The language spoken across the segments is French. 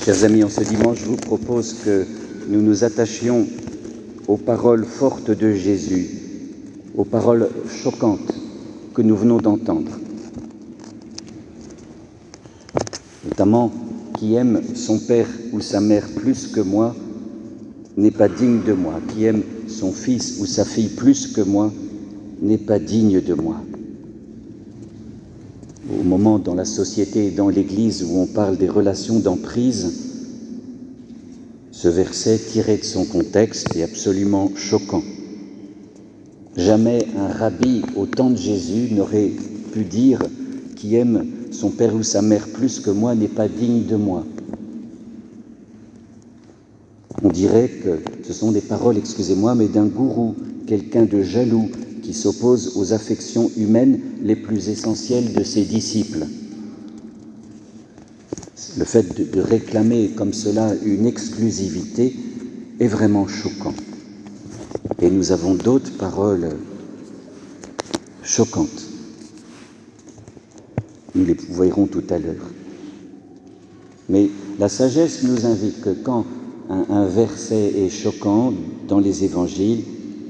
Chers amis, en ce dimanche, je vous propose que nous nous attachions aux paroles fortes de Jésus, aux paroles choquantes que nous venons d'entendre. Notamment, qui aime son père ou sa mère plus que moi n'est pas digne de moi. Qui aime son fils ou sa fille plus que moi n'est pas digne de moi. Au moment dans la société et dans l'Église où on parle des relations d'emprise, ce verset tiré de son contexte est absolument choquant. Jamais un rabbi au temps de Jésus n'aurait pu dire « qui aime son père ou sa mère plus que moi n'est pas digne de moi ». On dirait que ce sont des paroles, excusez-moi, mais d'un gourou, quelqu'un de jaloux qui s'oppose aux affections humaines les plus essentielles de ses disciples. Le fait de réclamer comme cela une exclusivité est vraiment choquant. Et nous avons d'autres paroles choquantes. Nous les verrons tout à l'heure. Mais la sagesse nous invite que quand un verset est choquant dans les évangiles,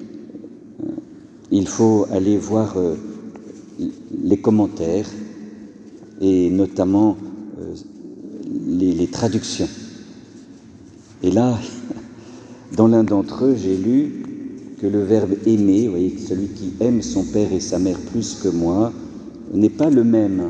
il faut aller voir les commentaires et notamment les traductions. Et là, dans l'un d'entre eux, j'ai lu que le verbe « aimer », vous voyez, celui qui aime son père et sa mère plus que moi, n'est pas le même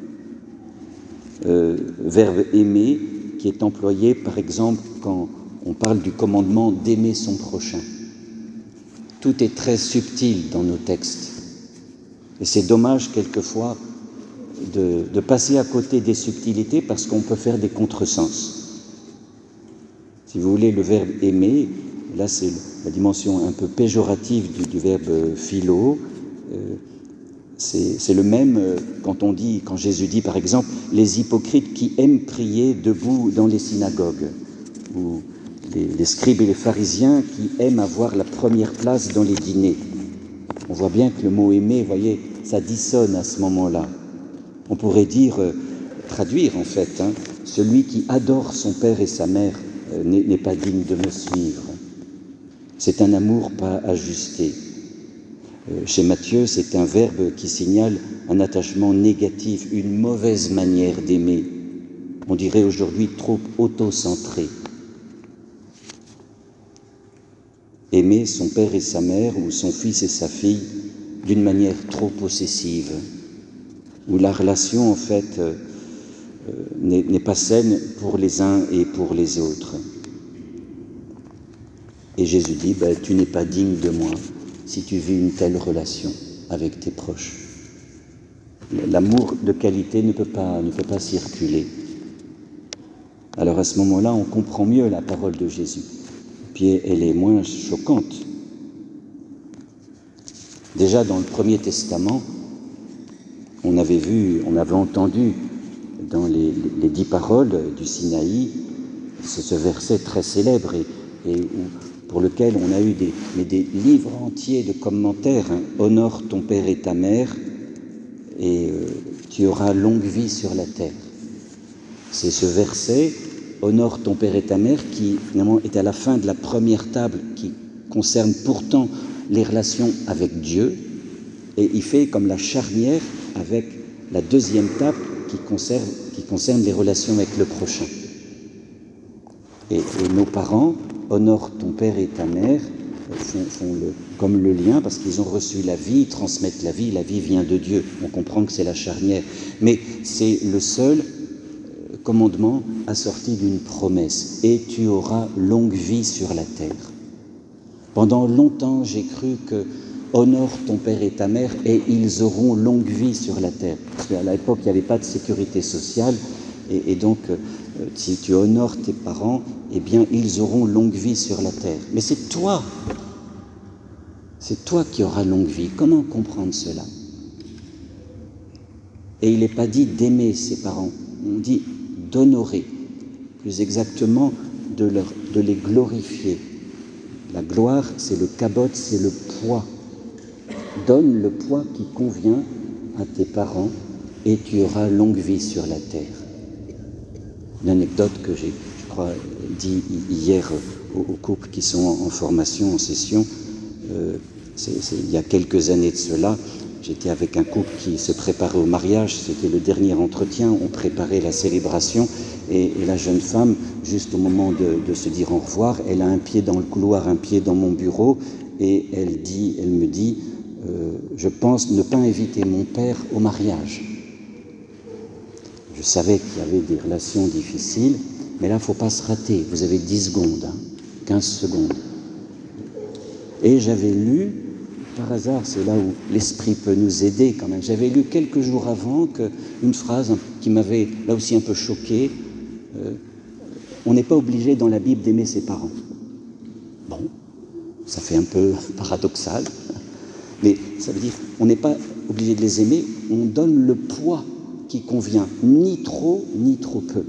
verbe « aimer » qui est employé, par exemple, quand on parle du commandement d'aimer son prochain. Tout est très subtil dans nos textes. Et c'est dommage, quelquefois, de passer à côté des subtilités parce qu'on peut faire des contresens. Si vous voulez, le verbe « aimer », là c'est la dimension un peu péjorative du verbe « philo ». C'est le même quand Jésus dit, par exemple, les hypocrites qui aiment prier debout dans les synagogues, ou les scribes et les pharisiens qui aiment avoir la première place dans les dîners. On voit bien que le mot « aimer », vous voyez, ça dissonne à ce moment-là. On pourrait traduire en fait, celui qui adore son père et sa mère n'est pas digne de me suivre. C'est un amour pas ajusté. Chez Matthieu, c'est un verbe qui signale un attachement négatif, une mauvaise manière d'aimer. On dirait aujourd'hui trop auto-centré. Aimer son père et sa mère ou son fils et sa fille d'une manière trop possessive, où la relation en fait n'est pas saine pour les uns et pour les autres. Et Jésus dit, tu n'es pas digne de moi si tu vis une telle relation avec tes proches. L'amour de qualité ne peut pas circuler. Alors à ce moment-là, on comprend mieux la parole de Jésus. Puis elle est moins choquante. Déjà dans le Premier Testament, on avait entendu dans les 10 paroles du Sinaï, c'est ce verset très célèbre pour lequel on a eu des livres entiers de commentaires. Honore ton père et ta mère et tu auras longue vie sur la terre. C'est ce verset, honore ton père et ta mère, qui finalement est à la fin de la première table qui concerne pourtant les relations avec Dieu, et il fait comme la charnière avec la deuxième table qui concerne les relations avec le prochain. Et nos parents honorent ton père et ta mère, font comme le lien, parce qu'ils ont reçu la vie, ils transmettent la vie vient de Dieu. On comprend que c'est la charnière. Mais c'est le seul commandement assorti d'une promesse. Et tu auras longue vie sur la terre. Pendant longtemps, j'ai cru que honore ton père et ta mère et ils auront longue vie sur la terre. Parce qu'à l'époque, il n'y avait pas de sécurité sociale et donc si tu honores tes parents, eh bien ils auront longue vie sur la terre. Mais c'est toi qui auras longue vie. Comment comprendre cela? Et il n'est pas dit d'aimer ses parents, on dit d'honorer, plus exactement de les glorifier. La gloire, c'est le kabod, c'est le poids. Donne le poids qui convient à tes parents et tu auras longue vie sur la terre. Une anecdote que j'ai crois, dit hier aux couples qui sont en formation, en session. Il y a quelques années de cela, j'étais avec un couple qui se préparait au mariage, c'était le dernier entretien, on préparait la célébration, et la jeune femme, juste au moment de se dire au revoir, elle a un pied dans le couloir, un pied dans mon bureau, et elle me dit, je pense ne pas inviter mon père au mariage. Je savais qu'il y avait des relations difficiles, mais là, il ne faut pas se rater. Vous avez 10 secondes, 15 secondes. Et j'avais lu, par hasard, c'est là où l'esprit peut nous aider quand même, j'avais lu quelques jours avant une phrase qui m'avait là aussi un peu choqué. On n'est pas obligé dans la Bible d'aimer ses parents. Bon, ça fait un peu paradoxal, mais ça veut dire on n'est pas obligé de les aimer, on donne le poids qui convient, ni trop peu.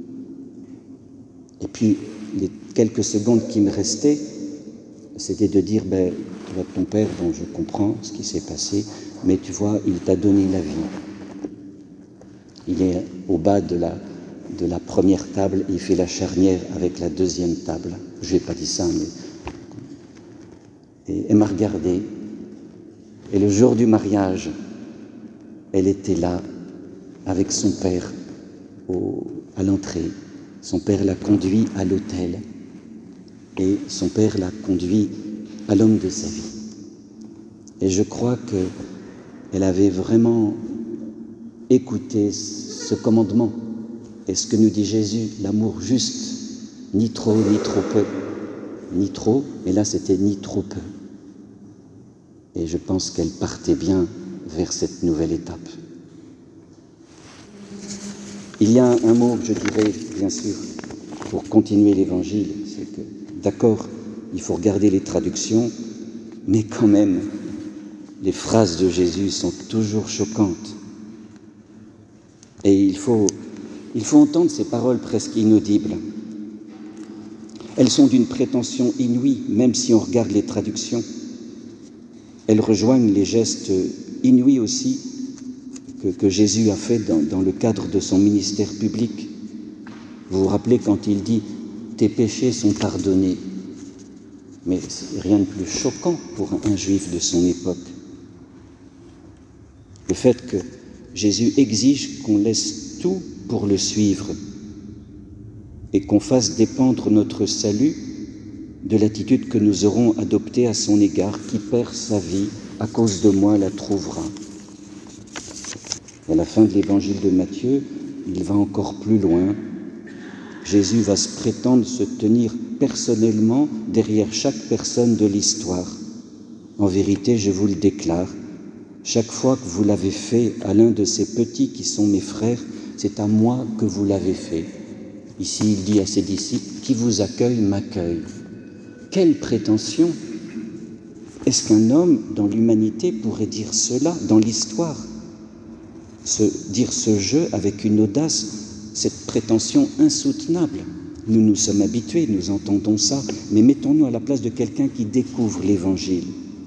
Et puis, les quelques secondes qui me restaient, c'était de dire, ton père, bon, je comprends ce qui s'est passé, mais tu vois, il t'a donné la vie. Il est au bas de la première table, il fait la charnière avec la deuxième table. Je n'ai pas dit ça, mais... Et elle m'a regardé, et le jour du mariage, elle était là, avec son père à l'entrée. Son père l'a conduit à l'autel et son père l'a conduit à l'homme de sa vie. Et je crois qu'elle avait vraiment écouté ce commandement et ce que nous dit Jésus, l'amour juste, ni trop peu, ni trop, et là c'était ni trop peu. Et je pense qu'elle partait bien vers cette nouvelle étape. Il y a un mot que je dirais, bien sûr, pour continuer l'Évangile, c'est que, d'accord, il faut regarder les traductions, mais quand même, les phrases de Jésus sont toujours choquantes. Et il faut entendre ces paroles presque inaudibles. Elles sont d'une prétention inouïe, même si on regarde les traductions. Elles rejoignent les gestes inouïs aussi que Jésus a fait dans le cadre de son ministère public. Vous vous rappelez quand il dit « tes péchés sont pardonnés ». Mais c'est rien de plus choquant pour un juif de son époque. Le fait que Jésus exige qu'on laisse tout pour le suivre et qu'on fasse dépendre notre salut de l'attitude que nous aurons adoptée à son égard. Qui perd sa vie à cause de moi la trouvera. À la fin de l'évangile de Matthieu, il va encore plus loin. Jésus va se prétendre se tenir personnellement derrière chaque personne de l'histoire. En vérité, je vous le déclare, chaque fois que vous l'avez fait à l'un de ces petits qui sont mes frères, c'est à moi que vous l'avez fait. Ici, il dit à ses disciples, qui vous accueille m'accueille. Quelle prétention! Est-ce qu'un homme dans l'humanité pourrait dire cela dans l'histoire? Dire ce jeu avec une audace, cette prétention insoutenable. Nous nous sommes habitués, nous entendons ça, mais mettons-nous à la place de quelqu'un qui découvre l'Évangile.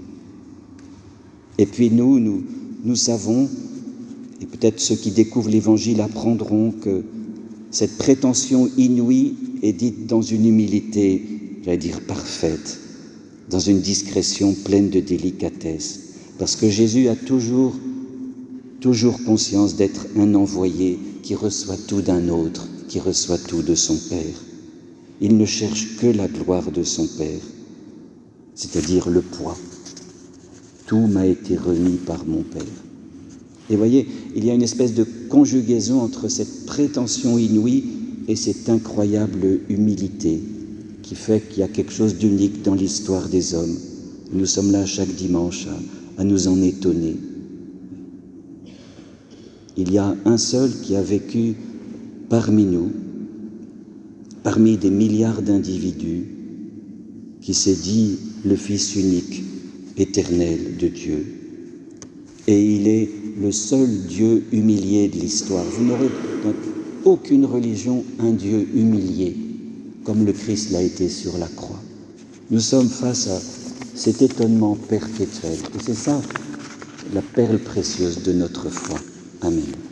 Et puis nous savons, et peut-être ceux qui découvrent l'Évangile apprendront que cette prétention inouïe est dite dans une humilité, j'allais dire parfaite, dans une discrétion pleine de délicatesse, parce que Jésus a toujours conscience d'être un envoyé qui reçoit tout d'un autre, qui reçoit tout de son Père. Il ne cherche que la gloire de son Père, c'est-à-dire le poids. Tout m'a été remis par mon Père. Et voyez, il y a une espèce de conjugaison entre cette prétention inouïe et cette incroyable humilité qui fait qu'il y a quelque chose d'unique dans l'histoire des hommes. Nous sommes là chaque dimanche à nous en étonner. Il y a un seul qui a vécu parmi nous, parmi des milliards d'individus, qui s'est dit le Fils unique, éternel de Dieu. Et il est le seul Dieu humilié de l'histoire. Vous n'aurez dans aucune religion un Dieu humilié, comme le Christ l'a été sur la croix. Nous sommes face à cet étonnement perpétuel. Et c'est ça, la perle précieuse de notre foi. Amen.